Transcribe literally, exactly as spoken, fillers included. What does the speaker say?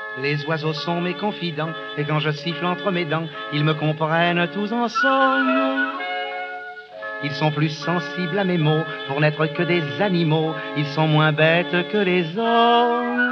Les oiseaux sont mes confidents, et quand je siffle entre mes dents, ils me comprennent tous ensemble. Ils sont plus sensibles à mes mots, pour n'être que des animaux, ils sont moins bêtes que les hommes.